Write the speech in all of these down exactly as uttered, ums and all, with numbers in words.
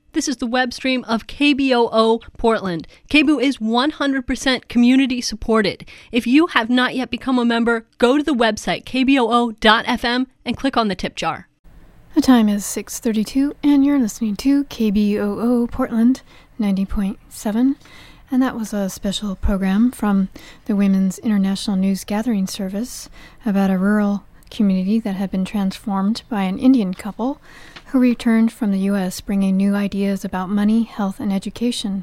This is the web stream of K B O O Portland. K B O O is one hundred percent community supported. If you have not yet become a member, go to the website k b o o dot f m and click on the tip jar. The time is six thirty-two, and you're listening to K B O O Portland ninety point seven. And that was a special program from the Women's International News Gathering Service about a rural community that had been transformed by an Indian couple who returned from the U S bringing new ideas about money, health, and education.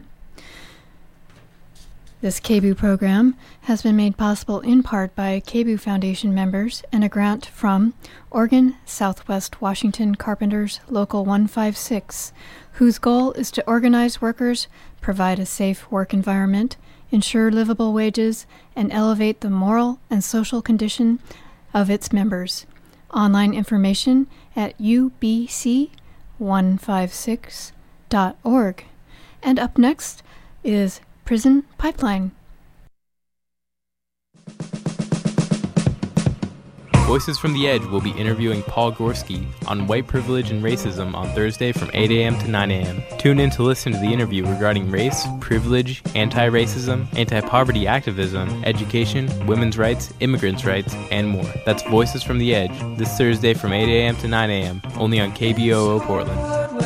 This K B O O program has been made possible in part by K B O O Foundation members and a grant from Oregon Southwest Washington Carpenters Local one five six, whose goal is to organize workers, provide a safe work environment, ensure livable wages, and elevate the moral and social condition of its members. Online information at u b c one five six dot org. And up next is Prison Pipeline. Voices from the Edge will be interviewing Paul Gorski on white privilege and racism on Thursday from eight a.m. to nine a.m. Tune in to listen to the interview regarding race, privilege, anti-racism, anti-poverty activism, education, women's rights, immigrants' rights, and more. That's Voices from the Edge, this Thursday from eight a.m. to nine a.m., only on K B O O Portland.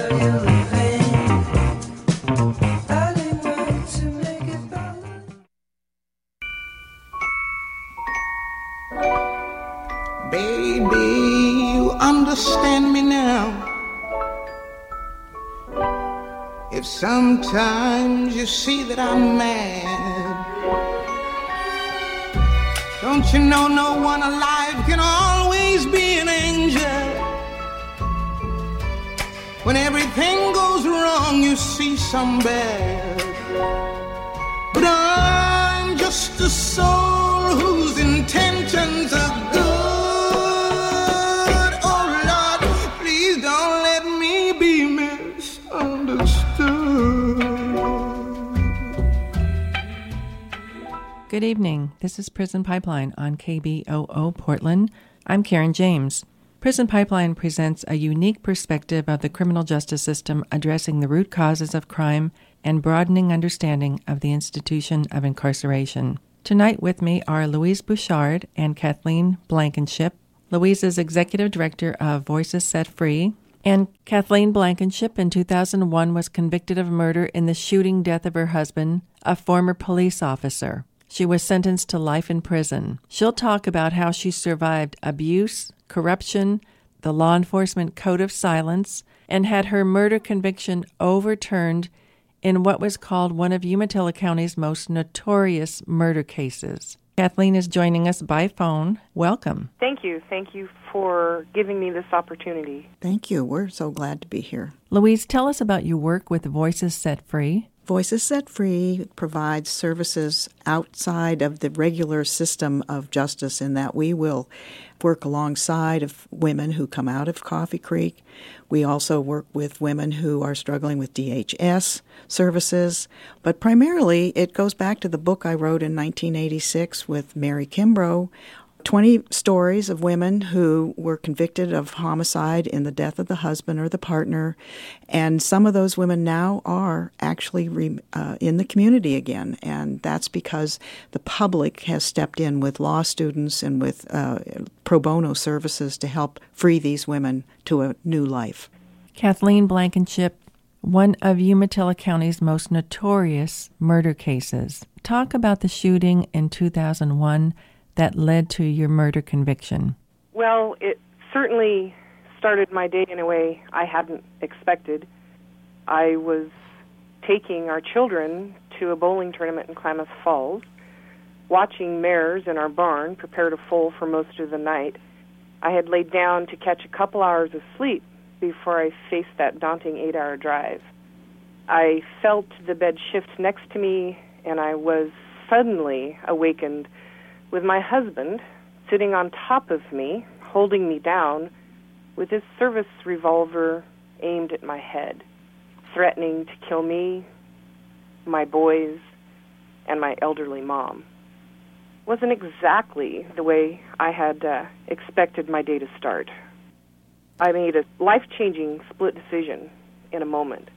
Understand me now. If sometimes you see that I'm mad, don't you know no one alive can always be an angel? When everything goes wrong, you see some bad. But I'm just a soul whose intentions are good. Good evening. This is Prison Pipeline on K B O O Portland. I'm Karen James. Prison Pipeline presents a unique perspective of the criminal justice system addressing the root causes of crime and broadening understanding of the institution of incarceration. Tonight with me are Louise Bouchard and Kathleen Blankenship. Louise is Executive Director of Voices Set Free, and Kathleen Blankenship in two thousand one was convicted of murder in the shooting death of her husband, a former police officer. She was sentenced to life in prison. She'll talk about how she survived abuse, corruption, the law enforcement code of silence, and had her murder conviction overturned in what was called one of Umatilla County's most notorious murder cases. Kathleen is joining us by phone. Welcome. Thank you. Thank you for giving me this opportunity. Thank you. We're so glad to be here. Louise, tell us about your work with Voices Set Free. Voices Set Free provides services outside of the regular system of justice in that we will work alongside of women who come out of Coffee Creek. We also work with women who are struggling with D H S services. But primarily, it goes back to the book I wrote in nineteen eighty-six with Mary Kimbrough, twenty stories of women who were convicted of homicide in the death of the husband or the partner, and some of those women now are actually re, uh, in the community again, and that's because the public has stepped in with law students and with uh, pro bono services to help free these women to a new life. Kathleen Blankenship, one of Umatilla County's most notorious murder cases. Talk about the shooting in two thousand one that led to your murder conviction. Well, it certainly started my day in a way I hadn't expected. I was taking our children to a bowling tournament in Klamath Falls, watching mares in our barn prepare to foal for most of the night. I had laid down to catch a couple hours of sleep before I faced that daunting eight-hour drive. I felt the bed shift next to me, and I was suddenly awakened with my husband sitting on top of me, holding me down, with his service revolver aimed at my head, threatening to kill me, my boys, and my elderly mom. Wasn't exactly the way I had uh, expected my day to start. I made a life-changing split decision in a moment.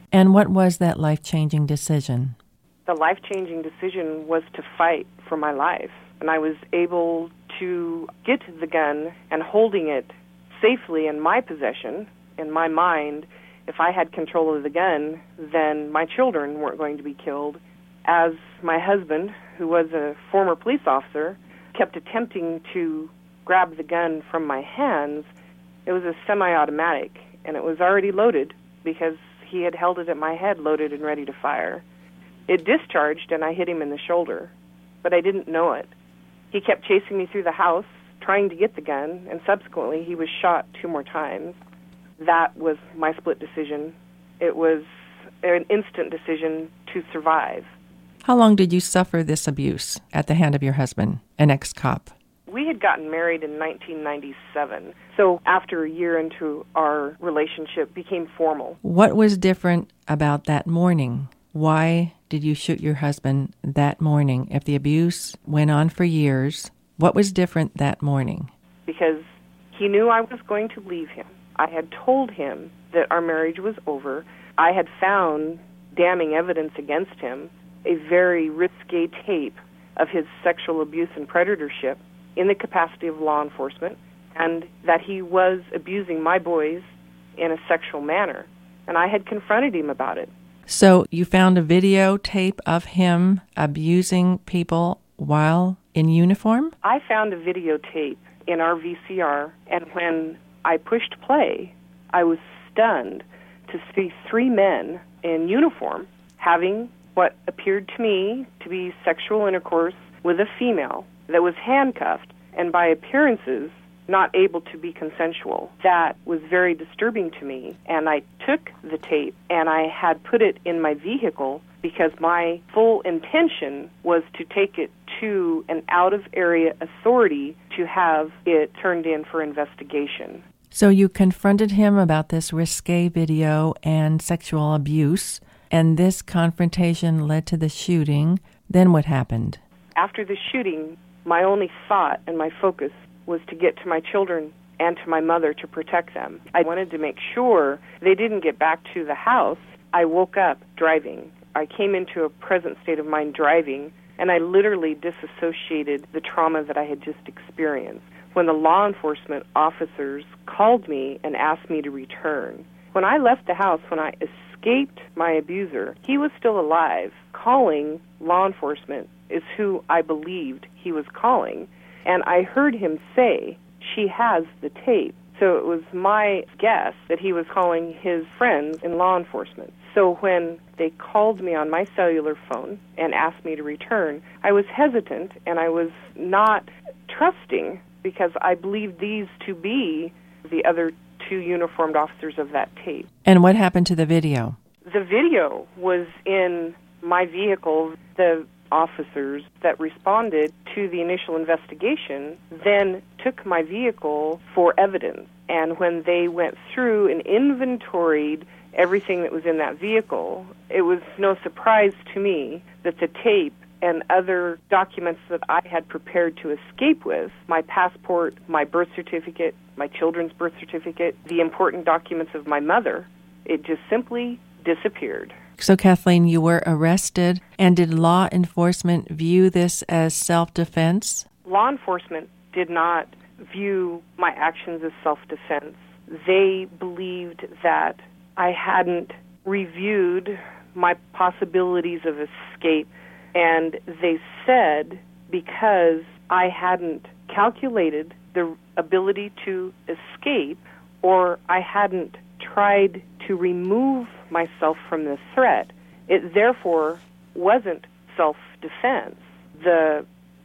And what was that life-changing decision? The life-changing decision was to fight for my life. And I was able to get the gun and holding it safely in my possession, in my mind. If I had control of the gun, then my children weren't going to be killed. As my husband, who was a former police officer, kept attempting to grab the gun from my hands, it was a semi-automatic, and it was already loaded because he had held it at my head loaded and ready to fire. It discharged, and I hit him in the shoulder, but I didn't know it. He kept chasing me through the house, trying to get the gun, and subsequently he was shot two more times. That was my split decision. It was an instant decision to survive. How long did you suffer this abuse at the hand of your husband, an ex-cop? We had gotten married in nineteen ninety-seven, so after a year into our relationship became formal. What was different about that morning? Why did you shoot your husband that morning? If the abuse went on for years, what was different that morning? Because he knew I was going to leave him. I had told him that our marriage was over. I had found damning evidence against him, a very risque tape of his sexual abuse and predatorship in the capacity of law enforcement, and that he was abusing my boys in a sexual manner. And I had confronted him about it. So you found a videotape of him abusing people while in uniform? I found a videotape in our V C R, and when I pushed play, I was stunned to see three men in uniform having what appeared to me to be sexual intercourse with a female that was handcuffed and by appearances not able to be consensual. That was very disturbing to me, and I took the tape and I had put it in my vehicle because my full intention was to take it to an out-of-area authority to have it turned in for investigation. So you confronted him about this risque video and sexual abuse, and this confrontation led to the shooting. Then what happened? After the shooting, my only thought and my focus was to get to my children and to my mother to protect them. I wanted to make sure they didn't get back to the house. I woke up driving. I came into a present state of mind driving, and I literally disassociated the trauma that I had just experienced when the law enforcement officers called me and asked me to return. When I left the house, when I escaped my abuser, he was still alive. Calling law enforcement is who I believed he was calling. And I heard him say, "She has the tape." So it was my guess that he was calling his friends in law enforcement. So when they called me on my cellular phone and asked me to return, I was hesitant and I was not trusting because I believed these to be the other two uniformed officers of that tape. And what happened to the video? The video was in my vehicle. The officers that responded to the initial investigation then took my vehicle for evidence. And when they went through and inventoried everything that was in that vehicle, it was no surprise to me that the tape and other documents that I had prepared to escape with, my passport, my birth certificate, my children's birth certificate, the important documents of my mother, it just simply disappeared. So, Kathleen, you were arrested, and did law enforcement view this as self-defense? Law enforcement did not view my actions as self-defense. They believed that I hadn't reviewed my possibilities of escape, and they said because I hadn't calculated the ability to escape, or I hadn't tried to remove myself from the threat, it therefore wasn't self-defense. The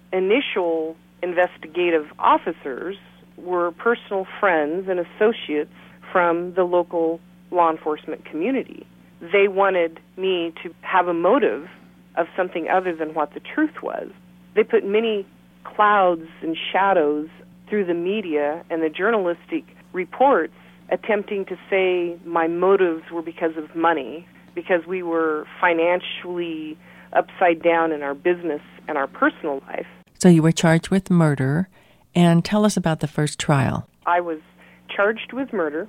initial investigative officers were personal friends and associates from the local law enforcement community. They wanted me to have a motive of something other than what the truth was. They put many clouds and shadows through the media and the journalistic reports attempting to say my motives were because of money, because we were financially upside down in our business and our personal life. So you were charged with murder, and tell us about the first trial. I was charged with murder,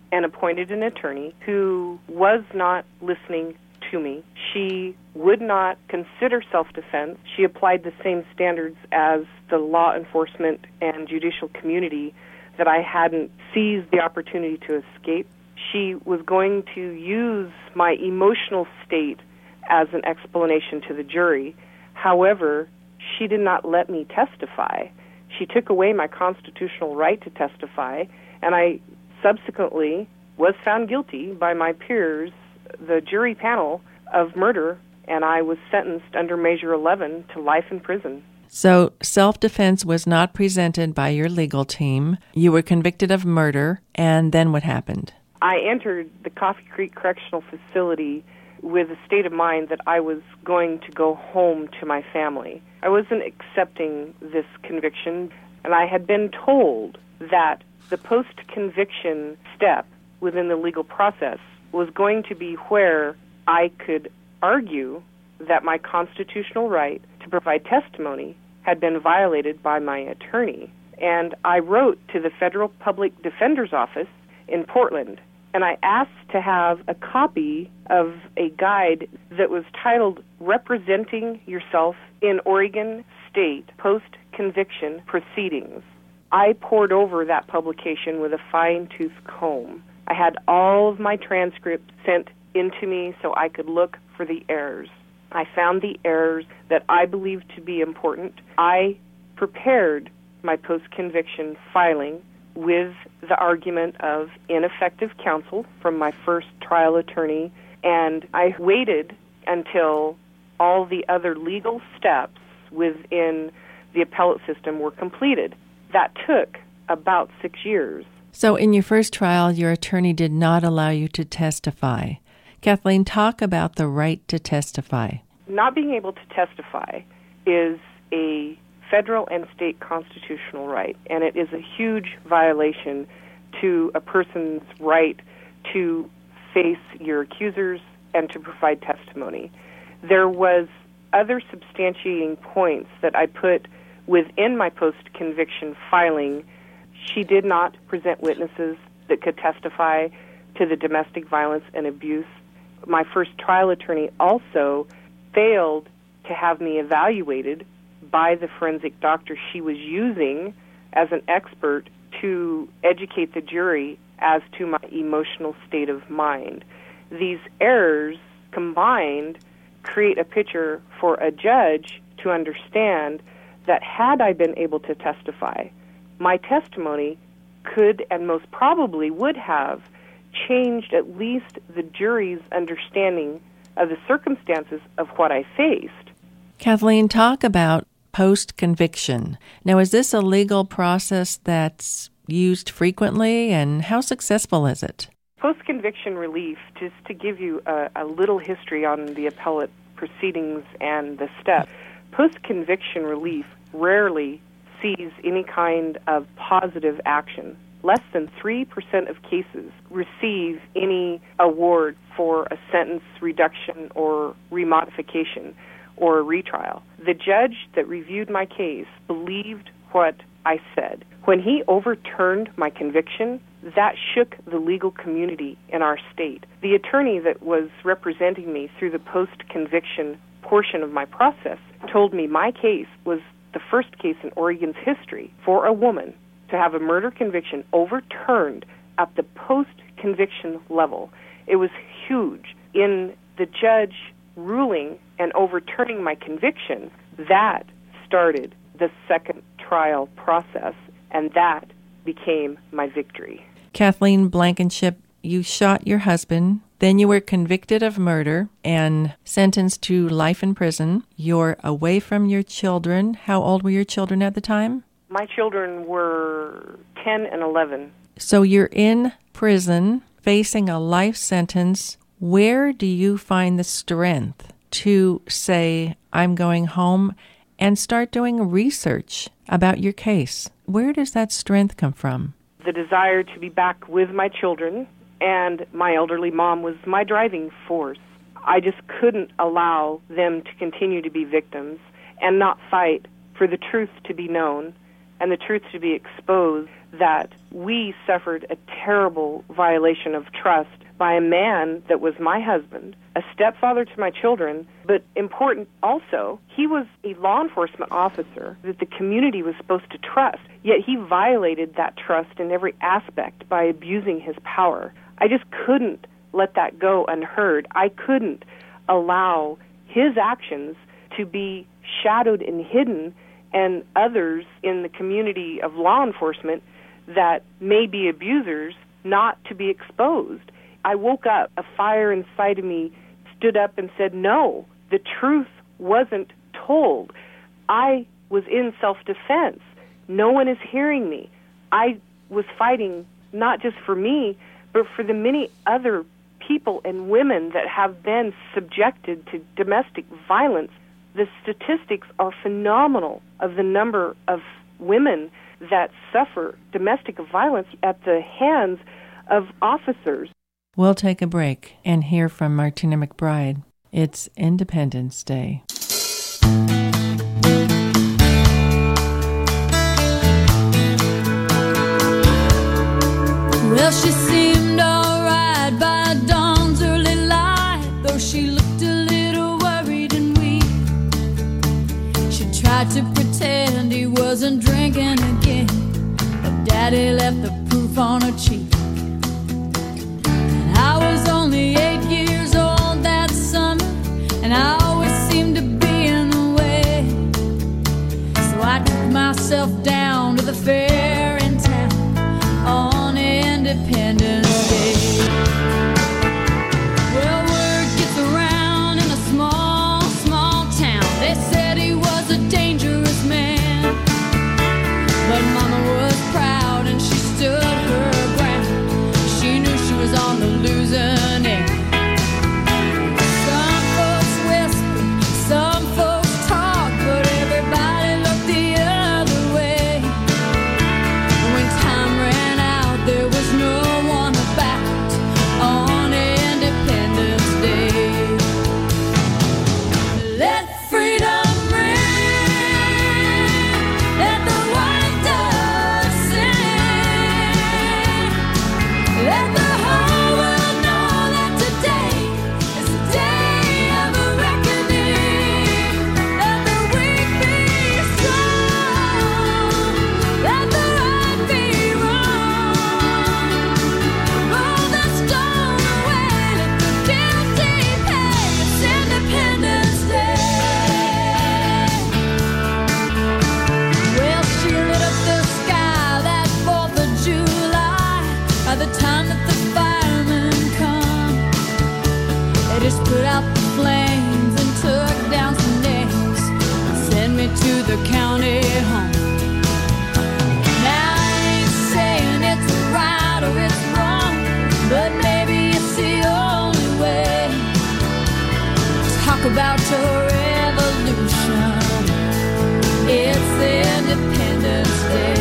and appointed an attorney who was not listening to me. She would not consider self-defense. She applied the same standards as the law enforcement and judicial community that I hadn't seized the opportunity to escape. She was going to use my emotional state as an explanation to the jury. However, she did not let me testify. She took away my constitutional right to testify, and I subsequently was found guilty by my peers, the jury panel, of murder, and I was sentenced under Measure eleven to life in prison. So self-defense was not presented by your legal team. You were convicted of murder, and then what happened? I entered the Coffee Creek Correctional Facility with a state of mind that I was going to go home to my family. I wasn't accepting this conviction, and I had been told that the post-conviction step within the legal process was going to be where I could argue that my constitutional right to provide testimony had been violated by my attorney. And I wrote to the Federal Public Defender's Office in Portland, and I asked to have a copy of a guide that was titled Representing Yourself in Oregon State Post-Conviction Proceedings. I pored over that publication with a fine-tooth comb. I had all of my transcripts sent into me so I could look for the errors. I found the errors that I believed to be important. I prepared my post-conviction filing with the argument of ineffective counsel from my first trial attorney, and I waited until all the other legal steps within the appellate system were completed. That took about six years. So in your first trial, your attorney did not allow you to testify. Kathleen, talk about the right to testify. Not being able to testify is a federal and state constitutional right, and it is a huge violation to a person's right to face your accusers and to provide testimony. There was other substantiating points that I put within my post-conviction filing. She did not present witnesses that could testify to the domestic violence and abuse. My first trial attorney also failed to have me evaluated by the forensic doctor she was using as an expert to educate the jury as to my emotional state of mind. These errors combined create a picture for a judge to understand that had I been able to testify, my testimony could and most probably would have changed at least the jury's understanding of the circumstances of what I faced. Kathleen, talk about post-conviction. Now, is this a legal process that's used frequently, and how successful is it? Post-conviction relief, just to give you a, a little history on the appellate proceedings and the steps, post-conviction relief rarely sees any kind of positive action. Less than three percent of cases receive any award for a sentence reduction or remodification or a retrial. The judge that reviewed my case believed what I said. When he overturned my conviction, that shook the legal community in our state. The attorney that was representing me through the post-conviction portion of my process told me my case was the first case in Oregon's history for a woman to have a murder conviction overturned at the post-conviction level. It was huge. In the judge ruling and overturning my conviction, that started the second trial process, and that became my victory. Kathleen Blankenship, you shot your husband, then you were convicted of murder and sentenced to life in prison. You're away from your children. How old were your children at the time? My children were ten and eleven. So you're in prison, facing a life sentence. Where do you find the strength to say, I'm going home, and start doing research about your case? Where does that strength come from? The desire to be back with my children, and my elderly mom was my driving force. I just couldn't allow them to continue to be victims and not fight for the truth to be known and the truth to be exposed. that we suffered a terrible violation of trust by a man that was my husband, a stepfather to my children, but important also, he was a law enforcement officer that the community was supposed to trust, yet he violated that trust in every aspect by abusing his power. I just couldn't let that go unheard. I couldn't allow his actions to be shadowed and hidden, and others in the community of law enforcement that may be abusers not to be exposed. I woke up, a fire inside of me stood up and said, no, the truth wasn't told. I was in self-defense. No one is hearing me. I was fighting not just for me, but for the many other people and women that have been subjected to domestic violence. The statistics are phenomenal of the number of women that suffer domestic violence at the hands of officers. We'll take a break and hear from Martina McBride. It's Independence Day. Well, she seemed all right by dawn's early light, though she looked a little worried and weak. She tried to pretend he wasn't drinking again, but Daddy left the proof on her cheek. I was only eight years old that summer, and I always seemed to be in the way. So I took myself down to the fair in town on Independence Day. Well, word gets around in a small, small town. They said he was a dangerous man, but Mama was proud and she stood her ground. She knew she was on the losing end. Some folks whisper, some folks talk, but everybody looked the other way. When time ran out, there was no one about on Independence Day. Let freedom ring, let the white dove sing, let the whole world know that today is the day of a reckoning. Let the weak be strong, let the right be wrong. Roll the stone away, let the guilty pay. It's Independence Day. Well, she lit up the sky that fourth of July. By the time that the firemen come, they just put out the flames and took down some names and sent me to the county home. Now I ain't saying it's right or it's wrong, but maybe it's the only way. Talk about your revolution. It's Independence Day.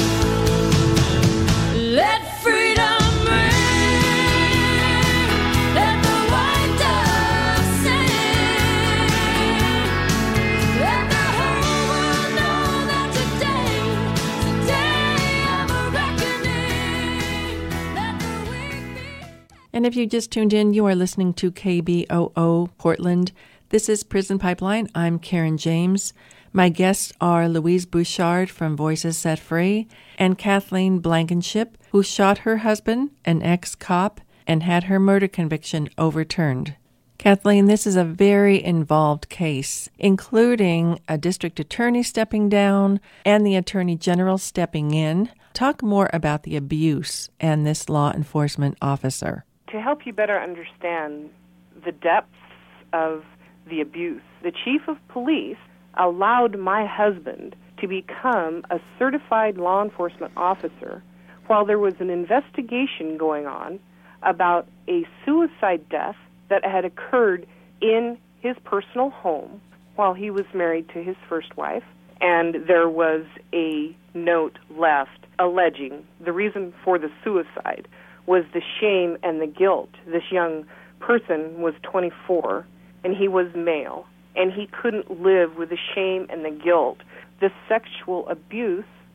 Let freedom ring, let the white dove sing, let the whole world know that today is the day of a reckoning. Let the weak be. And if you just tuned in, you are listening to K B O O Portland. This is Prison Pipeline. I'm Karen James. My guests are Louise Bouchard from Voices Set Free and Kathleen Blankenship, who shot her husband, an ex-cop, and had her murder conviction overturned. Kathleen, this is a very involved case, including a district attorney stepping down and the attorney general stepping in. Talk more about the abuse and this law enforcement officer. To help you better understand the depths of the abuse, the chief of police allowed my husband to become a certified law enforcement officer while there was an investigation going on about a suicide death that had occurred in his personal home while he was married to his first wife. And there was a note left alleging the reason for the suicide was the shame and the guilt. This young person was twenty-four, and he was male, and he couldn't live with the shame and the guilt. The sexual abuse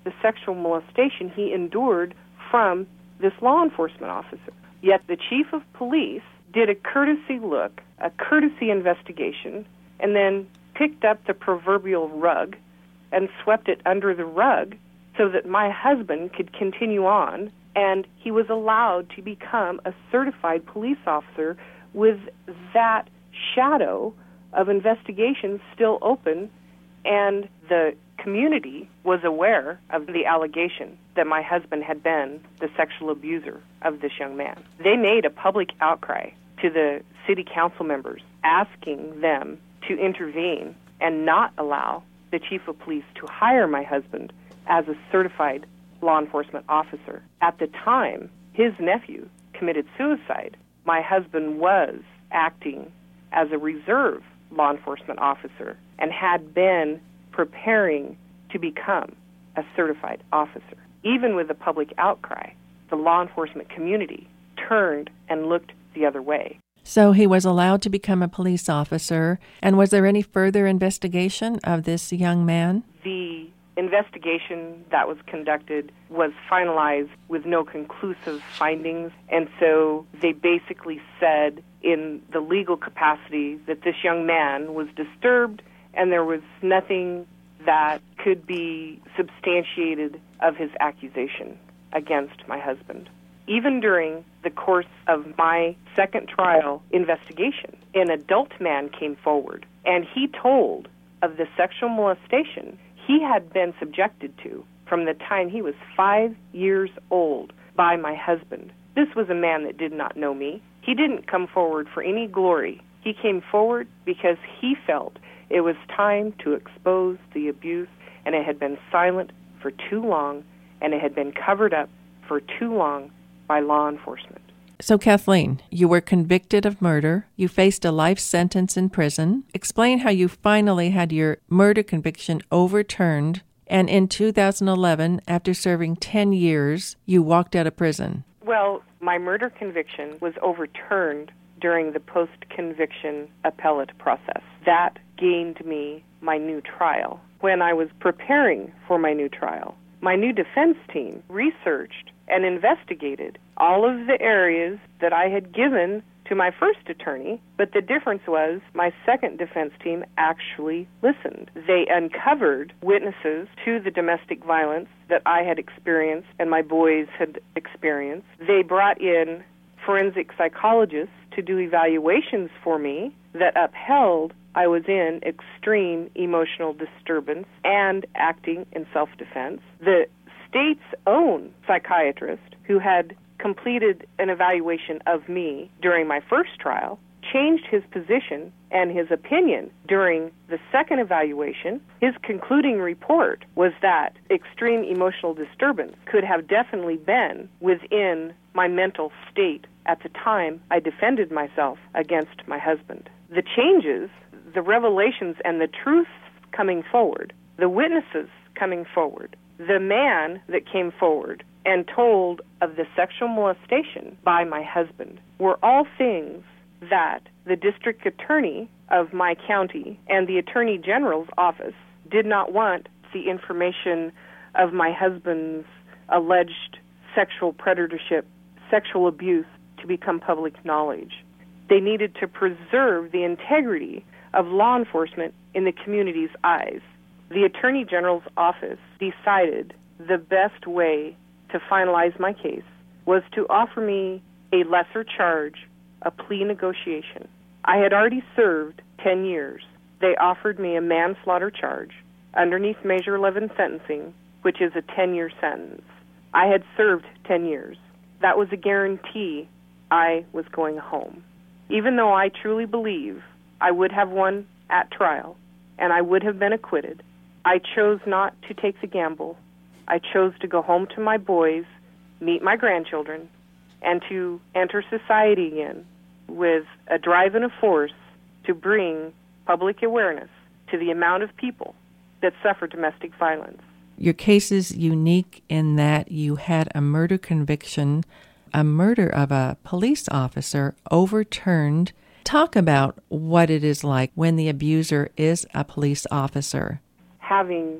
the sexual molestation he endured from this law enforcement officer. Yet the chief of police did a courtesy look, a courtesy investigation, and then picked up the proverbial rug and swept it under the rug so that my husband could continue on, and he was allowed to become a certified police officer with that shadow of investigation still open, and the community was aware of the allegation that my husband had been the sexual abuser of this young man. They made a public outcry to the city council members, asking them to intervene and not allow the chief of police to hire my husband as a certified law enforcement officer. At the time, his nephew committed suicide. My husband was acting as a reserve law enforcement officer and had been preparing to become a certified officer. Even with the public outcry, the law enforcement community turned and looked the other way. So he was allowed to become a police officer. And was there any further investigation of this young man? The investigation that was conducted was finalized with no conclusive findings, and so they basically said in the legal capacity that this young man was disturbed and there was nothing that could be substantiated of his accusation against my husband. Even during the course of my second trial investigation, an adult man came forward and he told of the sexual molestation he had been subjected to from the time he was five years old by my husband. This was a man that did not know me. He didn't come forward for any glory. He came forward because he felt it was time to expose the abuse, and it had been silent for too long, and it had been covered up for too long by law enforcement. So, Kathleen, you were convicted of murder. You faced a life sentence in prison. Explain how you finally had your murder conviction overturned, and in two thousand eleven, after serving ten years, you walked out of prison. Well, my murder conviction was overturned during the post-conviction appellate process. That gained me my new trial. When I was preparing for my new trial, my new defense team researched and investigated all of the areas that I had given to my first attorney, but the difference was my second defense team actually listened. They uncovered witnesses to the domestic violence that I had experienced and my boys had experienced. They brought in forensic psychologists to do evaluations for me that upheld I was in extreme emotional disturbance and acting in self-defense. The state's own psychiatrist, who had completed an evaluation of me during my first trial, changed his position and his opinion during the second evaluation. His concluding report was that extreme emotional disturbance could have definitely been within my mental state at the time I defended myself against my husband. The changes, the revelations, and the truths coming forward, the witnesses coming forward, the man that came forward and told of the sexual molestation by my husband were all things that the district attorney of my county and the attorney general's office did not want the information of my husband's alleged sexual predatorship, sexual abuse to become public knowledge. They needed to preserve the integrity of law enforcement in the community's eyes. The Attorney General's office decided the best way to finalize my case was to offer me a lesser charge, a plea negotiation. I had already served ten years. They offered me a manslaughter charge underneath Measure eleven sentencing, which is a ten-year sentence. I had served ten years. That was a guarantee I was going home. Even though I truly believe I would have won at trial and I would have been acquitted, I chose not to take the gamble. I chose to go home to my boys, meet my grandchildren, and to enter society again with a drive and a force to bring public awareness to the amount of people that suffer domestic violence. Your case is unique in that you had a murder conviction, a murder of a police officer overturned. Talk about what it is like when the abuser is a police officer. Having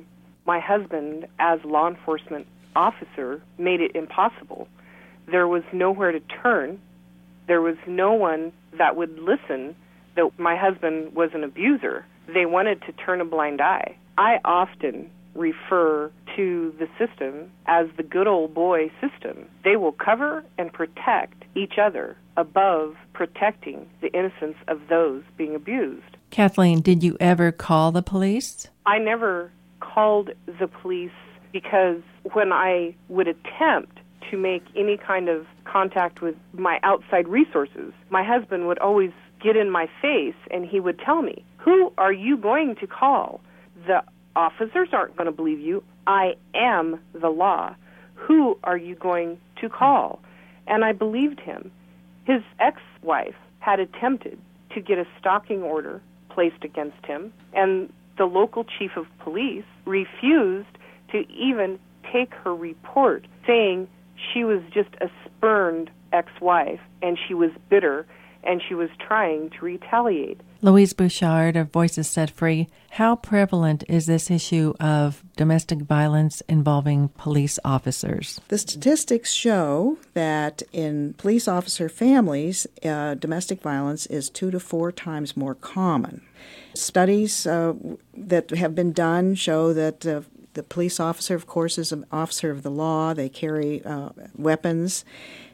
my husband, as law enforcement officer, made it impossible. There was nowhere to turn. There was no one that would listen that my husband was an abuser. They wanted to turn a blind eye. I often refer to the system as the good old boy system. They will cover and protect each other above protecting the innocence of those being abused. Kathleen, did you ever call the police? I never called the police because when I would attempt to make any kind of contact with my outside resources, my husband would always get in my face and he would tell me, "Who are you going to call? The officers aren't going to believe you. I am the law. Who are you going to call?" And I believed him. His ex-wife had attempted to get a stalking order placed against him, and the local chief of police refused to even take her report, saying she was just a spurned ex-wife and she was bitter and she was trying to retaliate. Louise Bouchard of Voices Set Free, how prevalent is this issue of domestic violence involving police officers? The statistics show that in police officer families, uh, domestic violence is two to four times more common. Studies uh, that have been done show that uh, the police officer, of course, is an officer of the law. They carry uh, weapons.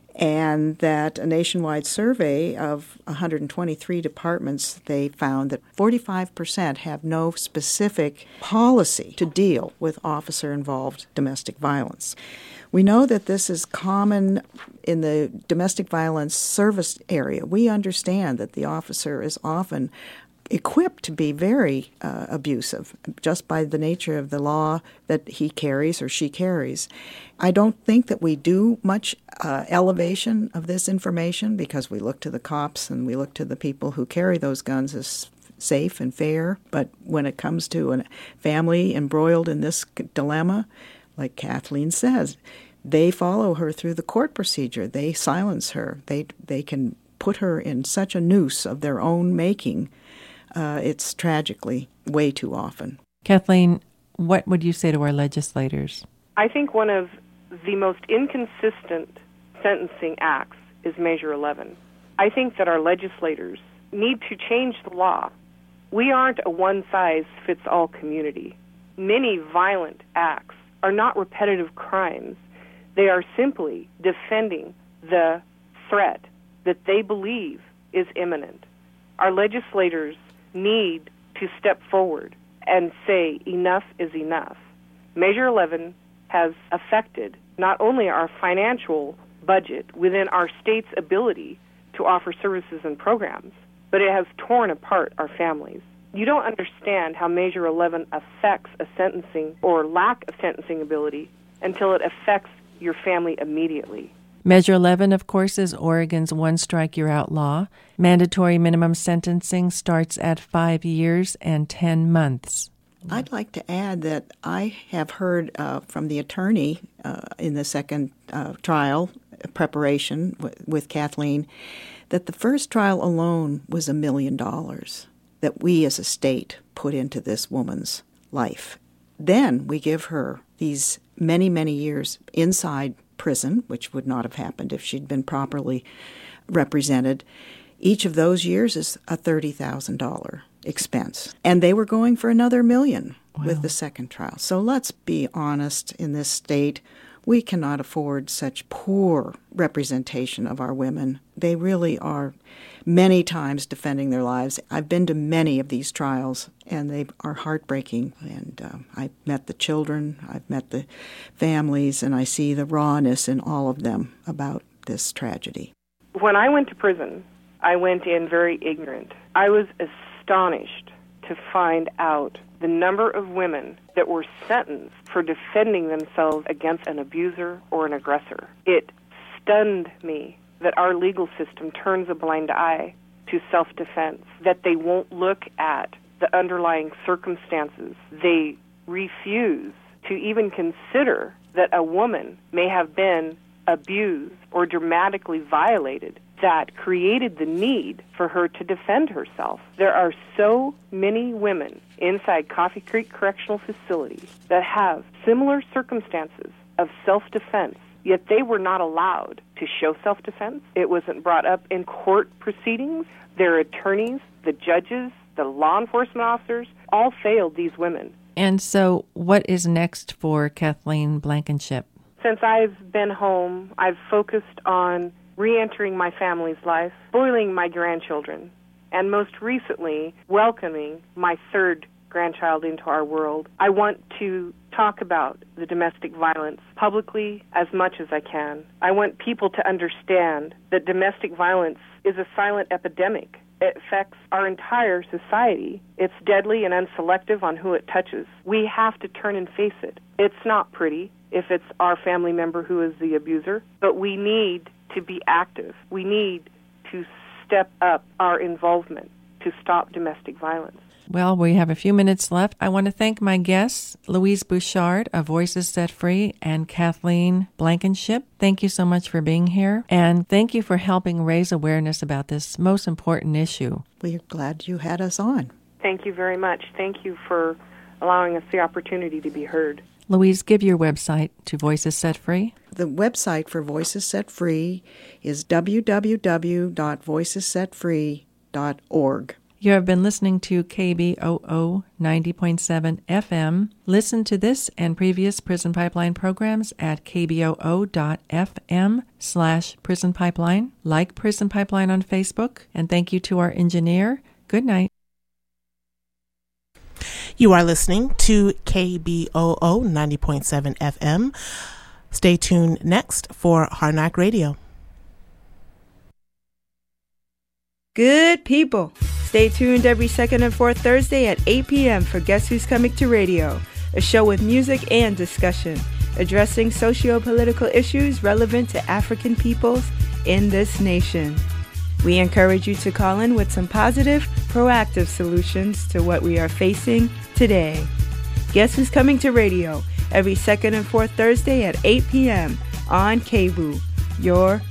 And that a nationwide survey of one hundred twenty-three departments, they found that forty-five percent have no specific policy to deal with officer-involved domestic violence. We know that this is common in the domestic violence service area. We understand that the officer is often equipped to be very uh, abusive just by the nature of the law that he carries or she carries. I don't think that we do much uh, elevation of this information because we look to the cops and we look to the people who carry those guns as safe and fair. But when it comes to a family embroiled in this dilemma, like Kathleen says, they follow her through the court procedure. They silence her. They, they can put her in such a noose of their own making. Uh, it's tragically way too often. Kathleen, what would you say to our legislators? I think one of the most inconsistent sentencing acts is Measure eleven. I think that our legislators need to change the law. We aren't a one-size-fits-all community. Many violent acts are not repetitive crimes. They are simply defending the threat that they believe is imminent. Our legislators need to step forward and say enough is enough. Measure eleven has affected not only our financial budget within our state's ability to offer services and programs, but it has torn apart our families. You don't understand how Measure eleven affects a sentencing or lack of sentencing ability until it affects your family immediately. Measure eleven, of course, is Oregon's One Strike You're Out law. Mandatory minimum sentencing starts at five years and ten months. I'd like to add that I have heard uh, from the attorney uh, in the second uh, trial preparation w- with Kathleen that the first trial alone was a million dollars that we as a state put into this woman's life. Then we give her these many, many years inside prison, which would not have happened if she'd been properly represented. Each of those years is a thirty thousand dollars expense. And they were going for another million wow. with the second trial. So let's be honest, in this state, we cannot afford such poor representation of our women. They really are many times defending their lives. I've been to many of these trials, and they are heartbreaking. And uh, I've met the children, I've met the families, and I see the rawness in all of them about this tragedy. When I went to prison, I went in very ignorant. I was astonished to find out the number of women that were sentenced for defending themselves against an abuser or an aggressor. It stunned me that our legal system turns a blind eye to self-defense, that they won't look at the underlying circumstances. They refuse to even consider that a woman may have been abused or dramatically violated that created the need for her to defend herself. There are so many women inside Coffee Creek Correctional Facility that have similar circumstances of self-defense, yet they were not allowed to show self-defense. It wasn't brought up in court proceedings. Their attorneys, the judges, the law enforcement officers, all failed these women. And so what is next for Kathleen Blankenship? Since I've been home, I've focused on re-entering my family's life, spoiling my grandchildren, and most recently, welcoming my third grandchild into our world. I want to talk about the domestic violence publicly as much as I can. I want people to understand that domestic violence is a silent epidemic. It affects our entire society. It's deadly and unselective on who it touches. We have to turn and face it. It's not pretty if it's our family member who is the abuser, but we need to be active. We need to step up our involvement to stop domestic violence. Well, we have a few minutes left. I want to thank my guests, Louise Bouchard of Voices Set Free and Kathleen Blankenship. Thank you so much for being here, and thank you for helping raise awareness about this most important issue. We're glad you had us on. Thank you very much. Thank you for allowing us the opportunity to be heard. Louise, give your website to Voices Set Free. The website for Voices Set Free is w w w dot voices set free dot org. You have been listening to K B O O ninety point seven F M. Listen to this and previous Prison Pipeline programs at k b o o dot f m slash prison pipeline. Like Prison Pipeline on Facebook, and thank you to our engineer. Good night. You are listening to K B O O ninety point seven F M. Stay tuned next for Harnack Radio. Good people. Stay tuned every second and fourth Thursday at eight p.m. for Guess Who's Coming to Radio, a show with music and discussion, addressing socio-political issues relevant to African peoples in this nation. We encourage you to call in with some positive, proactive solutions to what we are facing today. Guess Who's Coming to Radio, every second and fourth Thursday at eight p.m. on K B O O, your